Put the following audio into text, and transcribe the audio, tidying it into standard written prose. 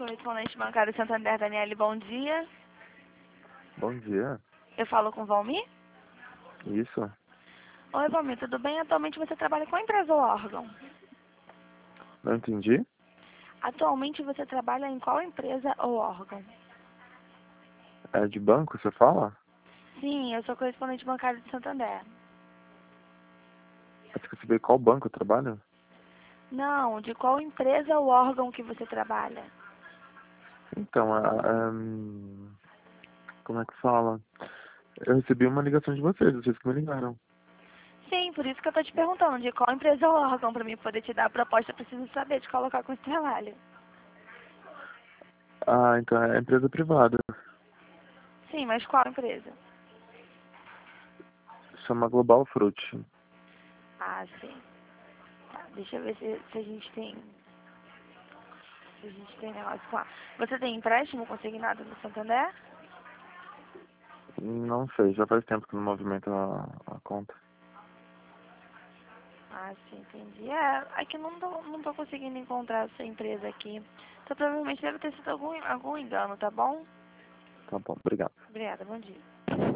correspondente bancário Santander, Daniele, bom dia. Bom dia. Eu falo com o Valmir? Isso. Oi, Valmir, tudo bem? Atualmente você trabalha com a empresa ou órgão? Não entendi? Atualmente você trabalha em qual empresa ou órgão? É de banco, você fala? Sim, eu sou correspondente bancário de Santander. Você quer saber qual banco eu trabalho? Não, de qual empresa ou órgão que você trabalha? Então, como é que fala? Eu recebi uma ligação de vocês que me ligaram. Sim, por isso que eu tô te perguntando, de qual empresa ou órgão, para mim poder te dar a proposta, eu preciso saber de colocar com esse trabalho. Ah, então é empresa privada. Sim, mas qual empresa? Chama Global Fruit. Ah, sim. Tá, deixa eu ver se a gente tem... Se a gente tem negócio com a... Você tem empréstimo consignado no Santander? Não sei, já faz tempo que não movimento a conta. Ah, sim, entendi. É que não tô conseguindo encontrar essa empresa aqui. Então provavelmente deve ter sido algum engano, tá bom? Tá bom, obrigado. Obrigada, bom dia.